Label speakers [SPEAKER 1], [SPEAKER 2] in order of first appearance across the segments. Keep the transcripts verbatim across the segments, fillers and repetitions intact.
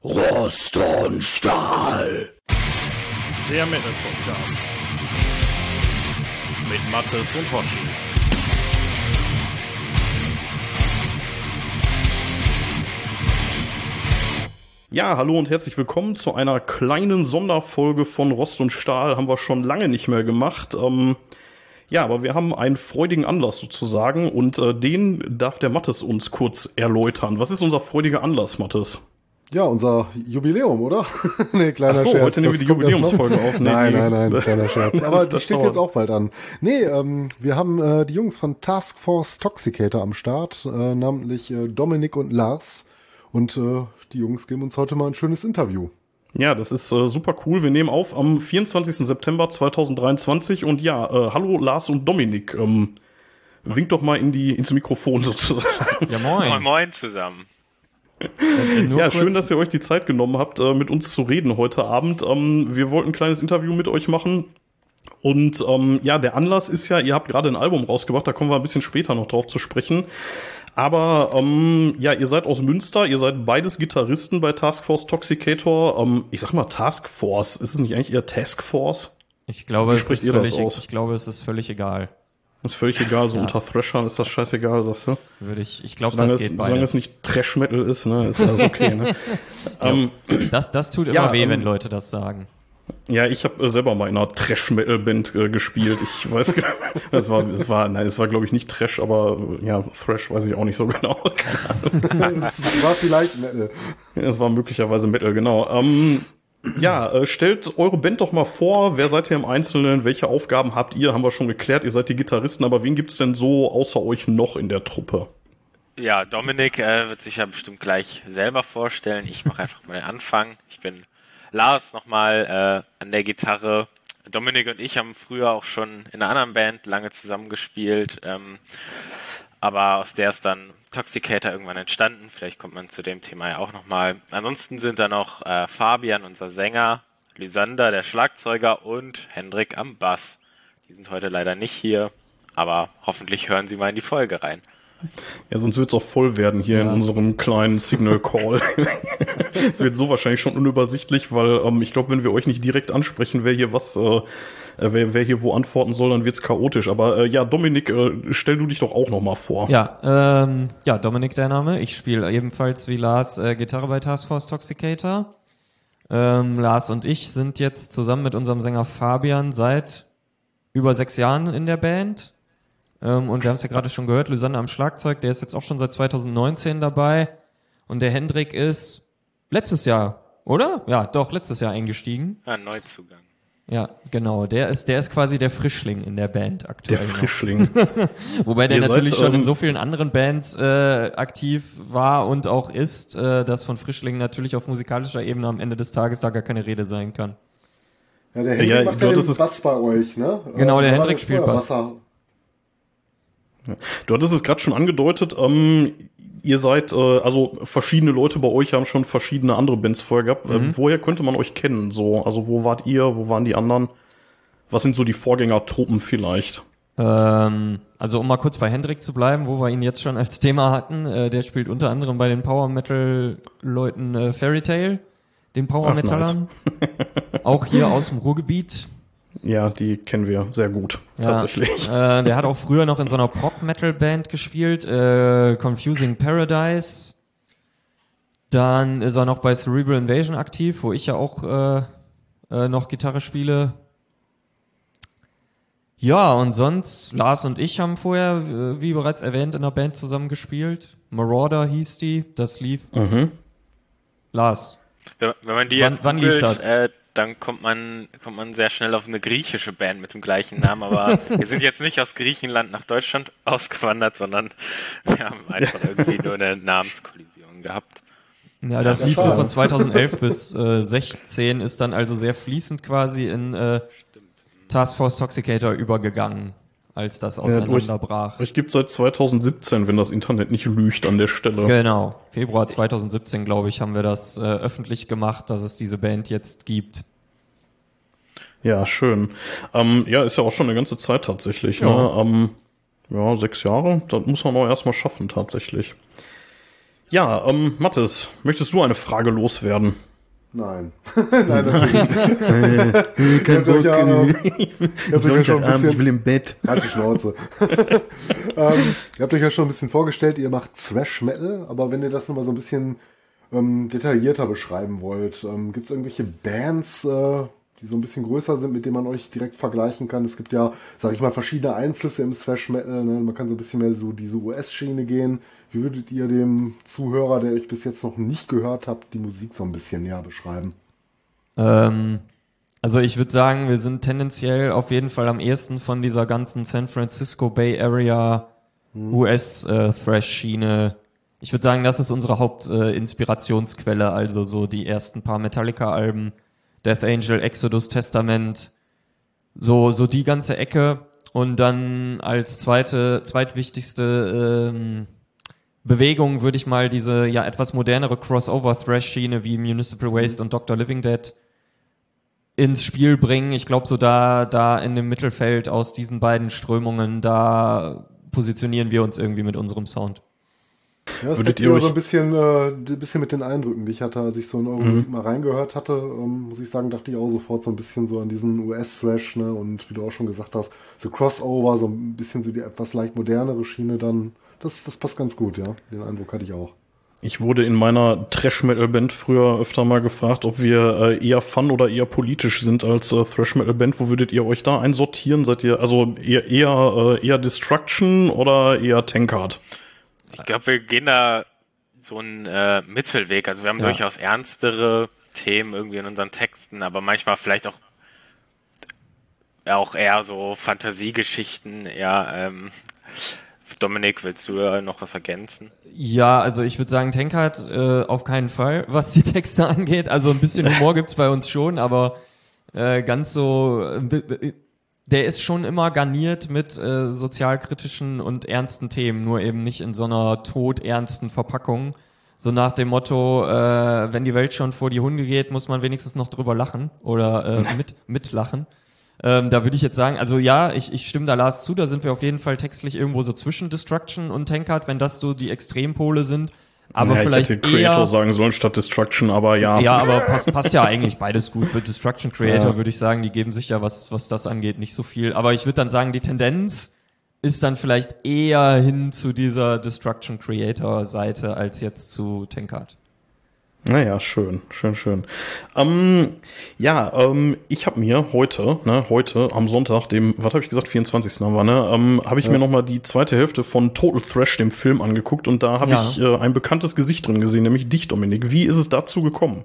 [SPEAKER 1] Rost und Stahl.
[SPEAKER 2] Der Metal Podcast. Mit Mathis und Hoshi. Ja, hallo und herzlich willkommen zu einer kleinen Sonderfolge von Rost und Stahl. Haben wir schon lange nicht mehr gemacht. Ähm, ja, aber wir haben einen freudigen Anlass sozusagen und äh, den darf der Mathis uns kurz erläutern. Was ist unser freudiger Anlass, Mathis?
[SPEAKER 3] Ja, unser Jubiläum, oder? Nee, kleiner
[SPEAKER 2] Ach so,
[SPEAKER 3] Scherz.
[SPEAKER 2] heute nehmen wir die Jubiläumsfolge auf. Nee,
[SPEAKER 3] nein,
[SPEAKER 2] die,
[SPEAKER 3] nein, nein, kleiner Scherz. Aber die steht
[SPEAKER 2] dauert.
[SPEAKER 3] jetzt auch bald an. Nee, ähm, wir haben äh, die Jungs von Task Force Toxicator am Start, äh, namentlich äh, Dominik und Lars. Und äh, die Jungs geben uns heute mal ein schönes Interview.
[SPEAKER 2] Ja, das ist äh, super cool. Wir nehmen auf am vierundzwanzigsten September zweitausenddreiundzwanzig. Und ja, äh, hallo Lars und Dominik. Ähm, winkt doch mal in die ins Mikrofon sozusagen.
[SPEAKER 4] Ja, moin. Moin, moin zusammen.
[SPEAKER 2] Ja, schön, dass ihr euch die Zeit genommen habt, äh, mit uns zu reden heute Abend. Ähm, wir wollten ein kleines Interview mit euch machen. Und ähm, ja, der Anlass ist ja, ihr habt gerade ein Album rausgebracht, da kommen wir ein bisschen später noch drauf zu sprechen. Aber ähm, ja, ihr seid aus Münster, ihr seid beides Gitarristen bei Task Force Toxicator. Ähm, ich sag mal Task Force, ist es nicht eigentlich eher Task Force?
[SPEAKER 4] Ich glaube,
[SPEAKER 2] Wie
[SPEAKER 4] es
[SPEAKER 2] spricht
[SPEAKER 4] ist
[SPEAKER 2] ihr das
[SPEAKER 4] völlig,
[SPEAKER 2] aus?
[SPEAKER 4] ich glaube, es ist völlig egal.
[SPEAKER 2] Das ist völlig egal, so
[SPEAKER 4] Ja.
[SPEAKER 2] unter Thrashern ist das scheißegal, sagst du?
[SPEAKER 4] Würde ich, ich glaube,
[SPEAKER 2] Solange
[SPEAKER 4] das
[SPEAKER 2] es,
[SPEAKER 4] geht
[SPEAKER 2] solange
[SPEAKER 4] beides.
[SPEAKER 2] es nicht Trash-Metal ist, ne, ist alles okay, ne? ähm,
[SPEAKER 4] Das, das tut immer
[SPEAKER 2] Ja,
[SPEAKER 4] weh,
[SPEAKER 2] ähm,
[SPEAKER 4] wenn Leute das sagen.
[SPEAKER 2] Ja, ich habe äh, selber mal in einer Trash-Metal-Band äh, gespielt. Ich weiß gar nicht, es war, es war, nein, es war glaube ich nicht Trash, aber äh, ja, Thrash weiß ich auch nicht so genau.
[SPEAKER 3] Es war vielleicht Metal.
[SPEAKER 2] Es war möglicherweise Metal, genau. Ähm, ja, äh, stellt eure Band doch mal vor. Wer seid ihr im Einzelnen? Welche Aufgaben habt ihr? Haben wir schon geklärt. Ihr seid die Gitarristen, aber wen gibt's denn so außer euch noch in der Truppe?
[SPEAKER 4] Ja, Dominik äh, wird sich ja bestimmt gleich selber vorstellen. Ich mache einfach mal den Anfang. Ich bin Lars nochmal äh, an der Gitarre. Dominik und ich haben früher auch schon in einer anderen Band lange zusammengespielt, ähm, aber aus der ist dann Toxicator irgendwann entstanden. Vielleicht kommt man zu dem Thema ja auch nochmal. Ansonsten sind da noch äh, Fabian, unser Sänger, Lysander, der Schlagzeuger und Hendrik am Bass. Die sind heute leider nicht hier, aber hoffentlich hören sie mal in die Folge rein.
[SPEAKER 2] Ja, sonst wird's auch voll werden hier
[SPEAKER 4] Ja.
[SPEAKER 2] in unserem kleinen Signal Call. Es wird so wahrscheinlich schon unübersichtlich, weil ähm, ich glaube, wenn wir euch nicht direkt ansprechen, wer hier was, äh, wer, wer hier wo antworten soll, dann wird's chaotisch. Aber äh, ja, Dominik, äh, stell du dich doch auch noch mal vor.
[SPEAKER 5] Ja, ähm, ja, Dominik der Name. Ich spiele ebenfalls wie Lars äh, Gitarre bei Task Force Toxicator. Ähm, Lars und ich sind jetzt zusammen mit unserem Sänger Fabian seit über sechs Jahren in der Band. Ähm, und wir haben es ja gerade schon gehört, Lysander am Schlagzeug, der ist jetzt auch schon seit zweitausendneunzehn dabei. Und der Hendrik ist letztes Jahr, oder? Ja, doch, letztes Jahr eingestiegen.
[SPEAKER 4] Ja, ein Neuzugang.
[SPEAKER 5] Ja, genau. Der ist, der ist quasi der Frischling in der Band aktuell.
[SPEAKER 2] Der
[SPEAKER 5] noch.
[SPEAKER 2] Frischling.
[SPEAKER 5] Wobei der
[SPEAKER 2] Ihr
[SPEAKER 5] natürlich
[SPEAKER 2] seid,
[SPEAKER 5] schon in
[SPEAKER 2] ähm,
[SPEAKER 5] so vielen anderen Bands äh, aktiv war und auch ist, äh, dass von Frischling natürlich auf musikalischer Ebene am Ende des Tages da gar keine Rede sein kann.
[SPEAKER 3] Ja, der Hendrik
[SPEAKER 2] Ja,
[SPEAKER 3] macht
[SPEAKER 2] du
[SPEAKER 3] ja
[SPEAKER 2] hattest
[SPEAKER 3] den
[SPEAKER 2] es-
[SPEAKER 3] Bass bei euch, ne?
[SPEAKER 5] Genau, der
[SPEAKER 3] Äh,
[SPEAKER 5] Hendrik
[SPEAKER 3] war
[SPEAKER 5] spielt
[SPEAKER 3] vorher
[SPEAKER 5] Bass.
[SPEAKER 3] Basser.
[SPEAKER 2] Du hattest es gerade schon angedeutet, ähm, ihr seid, äh, also verschiedene Leute bei euch haben schon verschiedene andere Bands vorher gehabt.
[SPEAKER 5] Mhm.
[SPEAKER 2] Ähm, woher könnte man euch kennen? So, also wo wart ihr, wo waren die anderen? Was sind so die Vorgängertruppen vielleicht?
[SPEAKER 5] Ähm, also um mal kurz bei Hendrik zu bleiben, wo wir ihn jetzt schon als Thema hatten, äh, der spielt unter anderem bei den Power Metal Leuten äh, Fairy Tail, den Power
[SPEAKER 2] Ach,
[SPEAKER 5] Metallern. Auch hier aus dem Ruhrgebiet.
[SPEAKER 2] Ja, die kennen wir sehr gut,
[SPEAKER 5] Ja,
[SPEAKER 2] tatsächlich.
[SPEAKER 5] Äh, der hat auch früher noch in so einer Pop-Metal-Band gespielt, äh, Confusing Paradise. Dann ist er noch bei Cerebral Invasion aktiv, wo ich ja auch äh, äh, noch Gitarre spiele. Ja, und sonst, Lars und ich haben vorher, äh, wie bereits erwähnt, in einer Band zusammen gespielt. Marauder hieß die, das lief.
[SPEAKER 2] Mhm.
[SPEAKER 5] Lars.
[SPEAKER 4] Wenn, wenn man die
[SPEAKER 5] Wann-
[SPEAKER 4] jetzt
[SPEAKER 5] wann lief
[SPEAKER 4] googelt,
[SPEAKER 5] das?
[SPEAKER 4] Äh, dann kommt man, kommt man sehr schnell auf eine griechische Band mit dem gleichen Namen, aber wir sind jetzt nicht aus Griechenland nach Deutschland ausgewandert, sondern wir haben einfach irgendwie nur eine Namenskollision gehabt.
[SPEAKER 5] Ja, das
[SPEAKER 3] Ja,
[SPEAKER 5] lief so
[SPEAKER 3] schade.
[SPEAKER 5] von zweitauself bis äh, sechzehn, ist dann also sehr fließend quasi in äh, Task Force Toxicator übergegangen, als das auseinanderbrach.
[SPEAKER 2] Euch gibt seit zweitausendsiebzehn, wenn das Internet nicht lügt an der Stelle.
[SPEAKER 5] Genau, Februar zweitausendsiebzehn, glaube ich, haben wir das äh, öffentlich gemacht, dass es diese Band jetzt gibt.
[SPEAKER 2] Ja, schön. Ähm, ja, ist ja auch schon eine ganze Zeit tatsächlich.
[SPEAKER 5] Ja.
[SPEAKER 2] Ne? Ähm, ja, sechs Jahre, das muss man auch erstmal schaffen tatsächlich. Ja, ähm, Mathis, möchtest du eine Frage loswerden?
[SPEAKER 3] Nein. Nein, natürlich nicht. Kein Bock. Ja, ähm, ich, ja schon ein bisschen, ich will im Bett. Halt die Schnauze. ähm, ihr habt euch ja schon ein bisschen vorgestellt, ihr macht Thrash Metal, aber wenn ihr das nochmal so ein bisschen ähm, detaillierter beschreiben wollt, ähm, gibt es irgendwelche Bands, äh, die so ein bisschen größer sind, mit denen man euch direkt vergleichen kann? Es gibt ja, sag ich mal, verschiedene Einflüsse im Thrash Metal. Ne? Man kann so ein bisschen mehr so diese U S-Schiene gehen. Wie würdet ihr dem Zuhörer, der euch bis jetzt noch nicht gehört habt, die Musik so ein bisschen näher beschreiben?
[SPEAKER 5] Ähm, also ich würde sagen, wir sind tendenziell auf jeden Fall am ehesten von dieser ganzen San Francisco Bay Area hm. U S-Thrash-Schiene. Ich würde sagen, das ist unsere Hauptinspirationsquelle, äh, also so die ersten paar Metallica-Alben, Death Angel, Exodus, Testament, so, so die ganze Ecke. Und dann als zweite, zweitwichtigste ähm, Bewegung würde ich mal diese ja etwas modernere Crossover-Thrash-Schiene wie Municipal Waste und Doctor Living Dead ins Spiel bringen. Ich glaube, so da, da in dem Mittelfeld aus diesen beiden Strömungen, da positionieren wir uns irgendwie mit unserem Sound.
[SPEAKER 3] Ja, das deckt ihr so ein bisschen, äh, ein bisschen mit den Eindrücken, die ich hatte, als ich so in eure Musik mhm. mal reingehört hatte, ähm, muss ich sagen, dachte ich auch sofort so ein bisschen so an diesen U S-Thrash, ne, und wie du auch schon gesagt hast, so Crossover, so ein bisschen so die etwas leicht modernere Schiene dann, das, das passt ganz gut, ja, den Eindruck hatte ich auch.
[SPEAKER 2] Ich wurde in meiner Thrash-Metal-Band früher öfter mal gefragt, ob wir äh, eher fun oder eher politisch sind als äh, Thrash-Metal-Band. Wo würdet ihr euch da einsortieren? Seid ihr also eher eher, äh, eher Destruction oder eher Tankard?
[SPEAKER 4] Ich glaube, wir gehen da so einen äh, Mittelweg. Also wir haben ja. durchaus ernstere Themen irgendwie in unseren Texten, aber manchmal vielleicht auch auch eher so Fantasiegeschichten. Ja, ähm, Dominik, willst du äh, noch was ergänzen?
[SPEAKER 5] Ja, also ich würde sagen, Tankard äh, auf keinen Fall, was die Texte angeht. Also ein bisschen Humor gibt's bei uns schon, aber äh, ganz so... Äh, der ist schon immer garniert mit äh, sozialkritischen und ernsten Themen, nur eben nicht in so einer todernsten Verpackung. So nach dem Motto, äh, wenn die Welt schon vor die Hunde geht, muss man wenigstens noch drüber lachen oder äh, mit mitlachen. Ähm, da würde ich jetzt sagen, also ja, ich, ich stimme da Lars zu, da sind wir auf jeden Fall textlich irgendwo so zwischen Destruction und Tankard, wenn das so die Extrempole sind. Aber ja, vielleicht
[SPEAKER 2] ich hätte Creator eher, sagen sollen statt Destruction, aber ja.
[SPEAKER 5] Ja, aber passt, passt ja eigentlich beides gut. Für Destruction Creator ja. würde ich sagen, die geben sich ja, was, was das angeht, nicht so viel. Aber ich würde dann sagen, die Tendenz ist dann vielleicht eher hin zu dieser Destruction Creator Seite als jetzt zu Tankard.
[SPEAKER 2] Naja, schön, schön, schön. Ähm, ja, ähm, ich habe mir heute, ne, heute am Sonntag, dem, was habe ich gesagt, vierundzwanzigsten haben wir, ne, ähm, habe ich ja. mir nochmal die zweite Hälfte von Total Thrash, dem Film, angeguckt und da habe ja. ich äh, ein bekanntes Gesicht drin gesehen, nämlich dich, Dominik. Wie ist es dazu gekommen?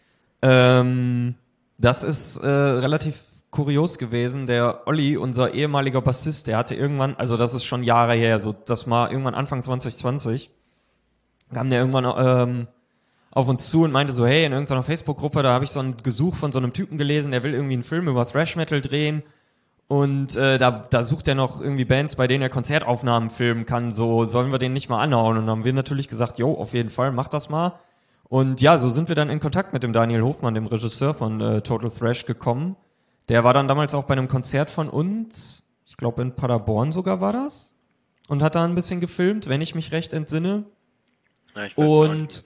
[SPEAKER 5] Ähm, das ist äh, relativ kurios gewesen. Der Olli, unser ehemaliger Bassist, der hatte irgendwann, also das ist schon Jahre her, so das war irgendwann Anfang zwanzig zwanzig, kam der irgendwann ähm, auf uns zu und meinte so, hey, in irgendeiner Facebook-Gruppe, da habe ich so ein Gesuch von so einem Typen gelesen, der will irgendwie einen Film über Thrash-Metal drehen und äh, da, da sucht er noch irgendwie Bands, bei denen er Konzertaufnahmen filmen kann, so sollen wir den nicht mal anhauen? Und dann haben wir natürlich gesagt, jo, auf jeden Fall, mach das mal. Und ja, so sind wir dann in Kontakt mit dem Daniel Hofmann, dem Regisseur von äh, Total Thrash, gekommen. Der war dann damals auch bei einem Konzert von uns, ich glaube in Paderborn sogar war das, und hat da ein bisschen gefilmt, wenn ich mich recht entsinne.
[SPEAKER 4] Ja, ich weiß und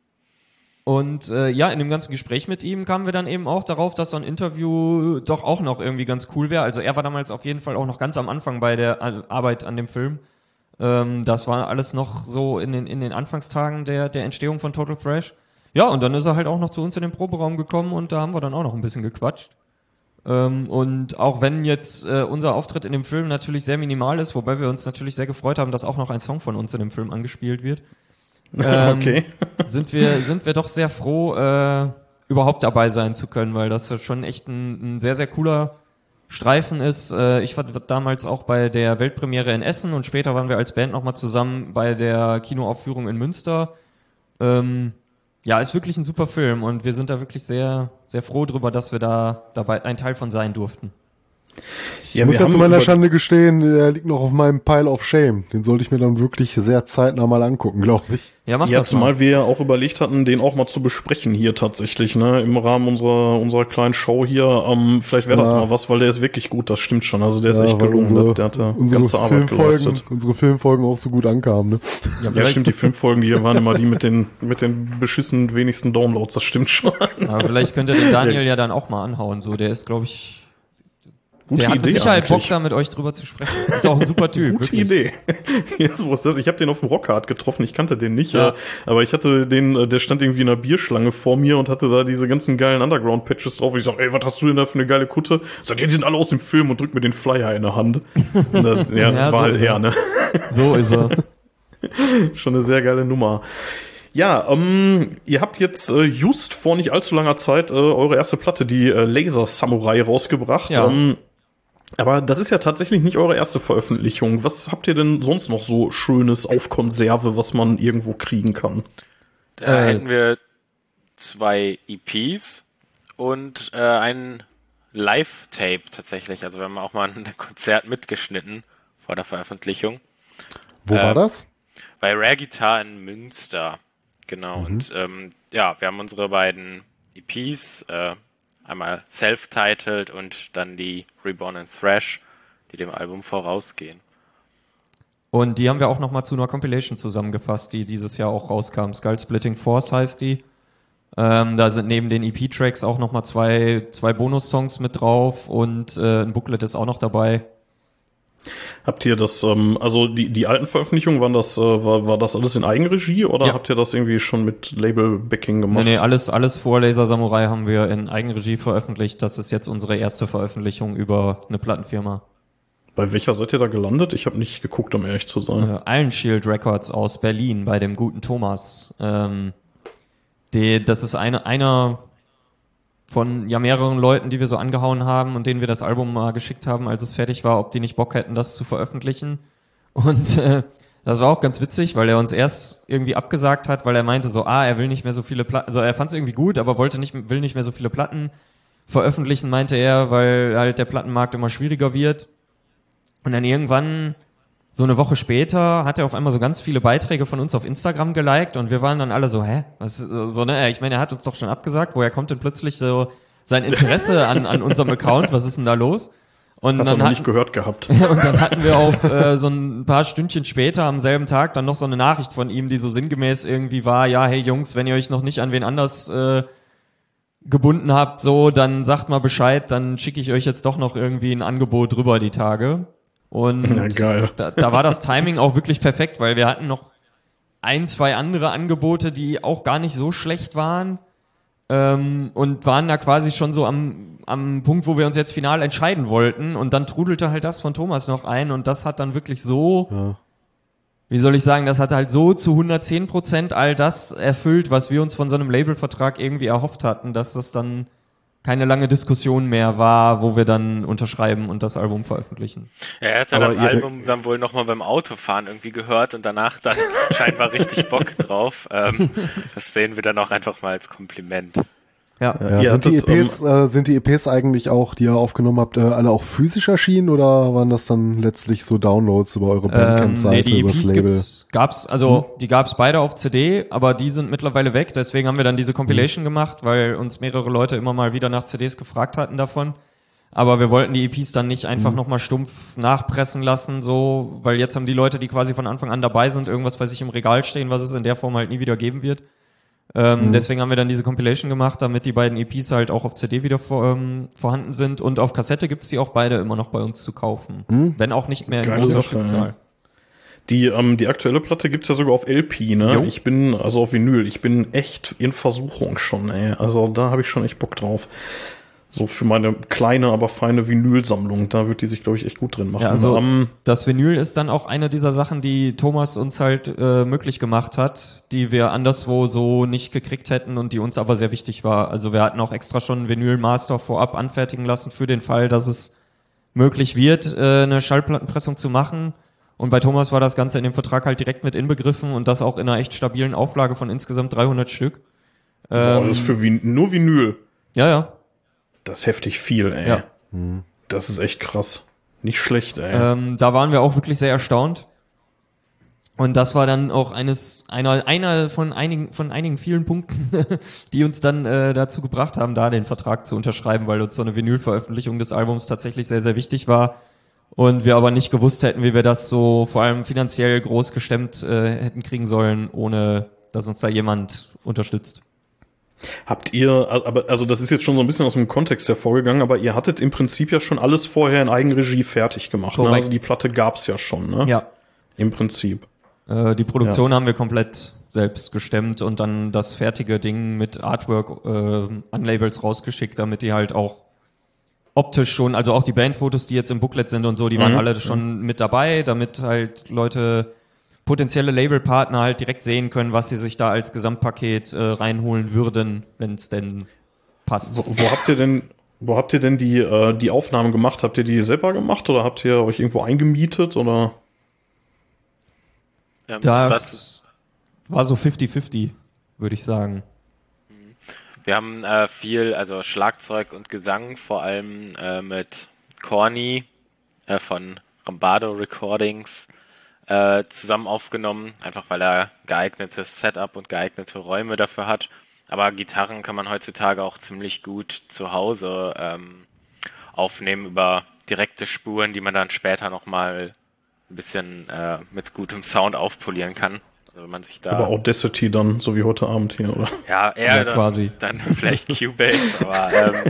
[SPEAKER 5] Und äh, ja, in dem ganzen Gespräch mit ihm kamen wir dann eben auch darauf, dass so ein Interview doch auch noch irgendwie ganz cool wäre. Also er war damals auf jeden Fall auch noch ganz am Anfang bei der Arbeit an dem Film. Ähm, das war alles noch so in den, in den Anfangstagen der, der Entstehung von Total Thrash. Ja, und dann ist er halt auch noch zu uns in den Proberaum gekommen und da haben wir dann auch noch ein bisschen gequatscht. Ähm, und auch wenn jetzt äh, unser Auftritt in dem Film natürlich sehr minimal ist, wobei wir uns natürlich sehr gefreut haben, dass auch noch ein Song von uns in dem Film angespielt wird, ähm, okay. sind wir sind wir doch sehr froh, äh, überhaupt dabei sein zu können, weil das schon echt ein, ein sehr, sehr cooler Streifen ist. Äh, ich war damals auch bei der Weltpremiere in Essen und später waren wir als Band nochmal zusammen bei der Kinoaufführung in Münster. Ähm, ja, ist wirklich ein super Film und wir sind da wirklich sehr, sehr froh drüber, dass wir da dabei ein Teil von sein durften.
[SPEAKER 3] Ich ja, muss ja zu meiner Schande gestehen, der liegt noch auf meinem Pile of Shame. Den sollte ich mir dann wirklich sehr zeitnah mal angucken, glaube ich.
[SPEAKER 2] Ja, mach ja, das zumal mal. Wir ja auch überlegt hatten, den auch mal zu besprechen hier tatsächlich, ne, im Rahmen unserer unserer kleinen Show hier. Ähm, vielleicht wäre das ja. mal was, weil der ist wirklich gut, das stimmt schon. Also der ist ja, echt gelungen, unsere, der hat da ganze Arbeit geleistet.
[SPEAKER 3] Unsere Filmfolgen auch so gut ankamen, ne?
[SPEAKER 2] Ja, ja stimmt, die Filmfolgen, die waren immer die mit den mit den beschissen wenigsten Downloads, das stimmt schon.
[SPEAKER 5] Aber vielleicht könnt ihr den Daniel ja dann auch mal anhauen, so, der ist, glaube ich, Gute der hat Idee mit Sicherheit eigentlich. Bock, da mit euch drüber zu sprechen. Ist auch ein super Typ.
[SPEAKER 2] Gute wirklich. Idee. Jetzt, wo ist das? Ich habe den auf dem Rockhard getroffen. Ich kannte den nicht, ja. aber ich hatte den, der stand irgendwie in einer Bierschlange vor mir und hatte da diese ganzen geilen Underground-Patches drauf. Ich sag, ey, was hast du denn da für eine geile Kutte? Sagt, ja, die sind alle aus dem Film und drückt mir den Flyer in der Hand. Und das, ja, ja, war so halt er, ne?
[SPEAKER 5] So ist er.
[SPEAKER 2] Schon eine sehr geile Nummer. Ja, ähm, ihr habt jetzt äh, just vor nicht allzu langer Zeit äh, eure erste Platte, die äh, Laser Samurai, rausgebracht. Ja. Ähm, aber das ist ja tatsächlich nicht eure erste Veröffentlichung. Was habt ihr denn sonst noch so Schönes auf Konserve, was man irgendwo kriegen kann?
[SPEAKER 4] Da äh, hätten wir zwei E Ps und äh, ein Live-Tape tatsächlich. Also wir haben auch mal ein Konzert mitgeschnitten vor der Veröffentlichung.
[SPEAKER 3] Wo äh, war das?
[SPEAKER 4] Bei Rare Guitar in Münster. Genau. Mhm. Und ähm, ja, wir haben unsere beiden E Ps, äh, einmal Self-Titled und dann die Reborn in Thrash, die dem Album vorausgehen.
[SPEAKER 5] Und die haben wir auch nochmal zu einer Compilation zusammengefasst, die dieses Jahr auch rauskam. Skull Splitting Force heißt die. Ähm, da sind neben den E P-Tracks auch nochmal zwei, zwei Bonus-Songs mit drauf und äh, ein Booklet ist auch noch dabei.
[SPEAKER 2] Habt ihr das, ähm, also die die alten Veröffentlichungen, waren das, äh, war, war das alles in Eigenregie oder ja. habt ihr das irgendwie schon mit Label-Backing gemacht?
[SPEAKER 5] Nee, nee, alles, alles vor Laser Samurai haben wir in Eigenregie veröffentlicht. Das ist jetzt unsere erste Veröffentlichung über eine Plattenfirma.
[SPEAKER 2] Bei welcher seid ihr da gelandet? Ich habe nicht geguckt, um ehrlich zu sein.
[SPEAKER 5] Äh, Iron Shield Records aus Berlin, bei dem guten Thomas. Ähm, die, das ist eine, einer von ja mehreren Leuten, die wir so angehauen haben und denen wir das Album mal geschickt haben, als es fertig war, ob die nicht Bock hätten, das zu veröffentlichen. Und äh, das war auch ganz witzig, weil er uns erst irgendwie abgesagt hat, weil er meinte so, ah, er will nicht mehr so viele Platten, also er fand es irgendwie gut, aber wollte nicht, will nicht mehr so viele Platten veröffentlichen, meinte er, weil halt der Plattenmarkt immer schwieriger wird. Und dann irgendwann, so eine Woche später, hat er auf einmal so ganz viele Beiträge von uns auf Instagram geliked und wir waren dann alle so, hä? Was, so, ne? Ich meine, er hat uns doch schon abgesagt, woher kommt denn plötzlich so sein Interesse an, an unserem Account? Was ist denn da los? Und
[SPEAKER 2] hat
[SPEAKER 5] dann
[SPEAKER 2] er noch nicht gehört gehabt.
[SPEAKER 5] Und dann hatten wir auch äh, so ein paar Stündchen später am selben Tag dann noch so eine Nachricht von ihm, die so sinngemäß irgendwie war, ja, hey Jungs, wenn ihr euch noch nicht an wen anders äh, gebunden habt, so, dann sagt mal Bescheid, dann schicke ich euch jetzt doch noch irgendwie ein Angebot rüber die Tage. Und
[SPEAKER 2] ja, geil.
[SPEAKER 5] Da, da war das Timing auch wirklich perfekt, weil wir hatten noch ein, zwei andere Angebote, die auch gar nicht so schlecht waren ähm, und waren da quasi schon so am, am Punkt, wo wir uns jetzt final entscheiden wollten und dann trudelte halt das von Thomas noch ein und das hat dann wirklich so, ja. wie soll ich sagen, das hat halt so zu hundertzehn Prozent all das erfüllt, was wir uns von so einem Labelvertrag irgendwie erhofft hatten, dass das dann keine lange Diskussion mehr war, wo wir dann unterschreiben und das Album veröffentlichen.
[SPEAKER 4] Ja, er hat ja das Album dann wohl nochmal beim Autofahren irgendwie gehört und danach dann scheinbar richtig Bock drauf. Ähm, das sehen wir dann auch einfach mal als Kompliment.
[SPEAKER 3] Ja, ja, ja sind, die E Ps, um, äh, sind die E Ps eigentlich auch, die ihr aufgenommen habt, äh, alle auch physisch erschienen oder waren das dann letztlich so Downloads über eure Bandcamp-Seite,
[SPEAKER 5] ähm, nee, die
[SPEAKER 3] übers
[SPEAKER 5] E Ps
[SPEAKER 3] Label?
[SPEAKER 5] Gab's, also hm? die gab's beide auf C D, aber die sind mittlerweile weg, deswegen haben wir dann diese Compilation hm. gemacht, weil uns mehrere Leute immer mal wieder nach C Ds gefragt hatten davon. Aber wir wollten die E Ps dann nicht einfach hm. nochmal stumpf nachpressen lassen, so, weil jetzt haben die Leute, die quasi von Anfang an dabei sind, irgendwas bei sich im Regal stehen, was es in der Form halt nie wieder geben wird. Ähm, mhm. Deswegen haben wir dann diese Compilation gemacht, damit die beiden E Ps halt auch auf C D wieder vor, ähm, vorhanden sind. Und auf Kassette gibt's die auch beide immer noch bei uns zu kaufen. Mhm. Wenn auch nicht mehr in großer Stückzahl. Ja.
[SPEAKER 2] Die, ähm, die aktuelle Platte gibt's ja sogar auf L P, ne? Jo. Ich bin, also auf Vinyl, ich bin echt in Versuchung schon, ey. Also da habe ich schon echt Bock drauf. So für meine kleine, aber feine Vinylsammlung, da wird die sich, glaube ich, echt gut drin machen.
[SPEAKER 5] Ja, also um, das Vinyl ist dann auch eine dieser Sachen, die Thomas uns halt äh, möglich gemacht hat, die wir anderswo so nicht gekriegt hätten und die uns aber sehr wichtig war. Also wir hatten auch extra schon einen Vinyl-Master vorab anfertigen lassen für den Fall, dass es möglich wird, äh, eine Schallplattenpressung zu machen. Und bei Thomas war das Ganze in dem Vertrag halt direkt mit inbegriffen und das auch in einer echt stabilen Auflage von insgesamt dreihundert Stück.
[SPEAKER 2] Ähm, Boah, das ist für Vin- nur Vinyl.
[SPEAKER 5] Ja, ja.
[SPEAKER 2] Das ist heftig viel, ey.
[SPEAKER 5] Ja.
[SPEAKER 2] Hm. Das ist echt krass. Nicht schlecht, ey.
[SPEAKER 5] Ähm, da waren wir auch wirklich sehr erstaunt. Und das war dann auch eines, einer, einer von einigen, von einigen vielen Punkten, die uns dann äh, dazu gebracht haben, da den Vertrag zu unterschreiben, weil uns so eine Vinyl-Veröffentlichung des Albums tatsächlich sehr, sehr wichtig war. Und wir aber nicht gewusst hätten, wie wir das so vor allem finanziell groß gestemmt äh, hätten kriegen sollen, ohne dass uns da jemand unterstützt.
[SPEAKER 2] Habt ihr, aber also das ist jetzt schon so ein bisschen aus dem Kontext hervorgegangen, aber ihr hattet im Prinzip ja schon alles vorher in Eigenregie fertig gemacht. Ne? Also die Platte gab's ja schon, ne?
[SPEAKER 5] Ja.
[SPEAKER 2] Im Prinzip.
[SPEAKER 5] Äh, die Produktion ja. haben wir komplett selbst gestemmt und dann das fertige Ding mit Artwork äh, an Labels rausgeschickt, damit die halt auch optisch schon, also auch die Bandfotos, die jetzt im Booklet sind und so, die waren mhm. alle schon mit dabei, damit halt Leute, potenzielle Labelpartner halt direkt sehen können, was sie sich da als Gesamtpaket äh, reinholen würden, wenn es denn passt.
[SPEAKER 2] Wo, wo habt ihr denn, wo habt ihr denn die, äh, die Aufnahmen gemacht? Habt ihr die selber gemacht oder habt ihr euch irgendwo eingemietet oder?
[SPEAKER 5] Ja, das, das war so fifty fifty, würde ich sagen.
[SPEAKER 4] Wir haben äh, viel, also Schlagzeug und Gesang, vor allem äh, mit Corny äh, von Rambardo Recordings äh, zusammen aufgenommen, einfach weil er geeignetes Setup und geeignete Räume dafür hat. Aber Gitarren kann man heutzutage auch ziemlich gut zu Hause ähm, aufnehmen über direkte Spuren, die man dann später nochmal ein bisschen äh, mit gutem Sound aufpolieren kann. Also wenn man sich da
[SPEAKER 2] aber Audacity dann, so wie heute Abend hier, oder?
[SPEAKER 4] Ja, eher
[SPEAKER 5] ja,
[SPEAKER 4] dann,
[SPEAKER 5] quasi.
[SPEAKER 4] dann vielleicht Cubase, aber ähm,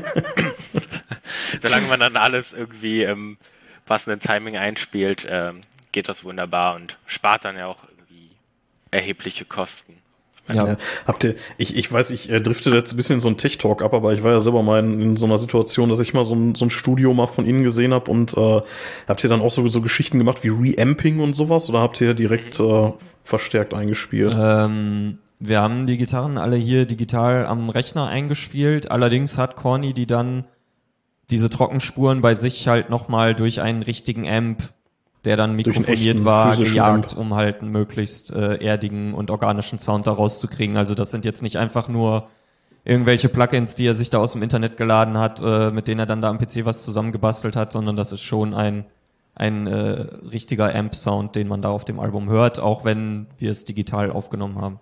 [SPEAKER 4] solange man dann alles irgendwie im passenden Timing einspielt, ähm, geht das wunderbar und spart dann ja auch irgendwie erhebliche Kosten.
[SPEAKER 2] Ja. Ja. Habt ihr, ich, ich weiß, ich äh, drifte jetzt ein bisschen in so einen Tech-Talk ab, aber ich war ja selber mal in, in so einer Situation, dass ich mal so ein, so ein Studio mal von innen gesehen habe und äh, habt ihr dann auch so, so Geschichten gemacht wie Reamping und sowas oder habt ihr direkt äh, verstärkt eingespielt?
[SPEAKER 5] Ähm, wir haben die Gitarren alle hier digital am Rechner eingespielt, allerdings hat Corny die dann diese Trockenspuren bei sich halt nochmal durch einen richtigen Amp, der dann mikrofoniert war, gejagt, Amp. Um halt einen möglichst äh, erdigen und organischen Sound da rauszukriegen. Also das sind jetzt nicht einfach nur irgendwelche Plugins, die er sich da aus dem Internet geladen hat, äh, mit denen er dann da am P C was zusammengebastelt hat, sondern das ist schon ein, ein äh, richtiger Amp-Sound, den man da auf dem Album hört, auch wenn wir es digital aufgenommen haben.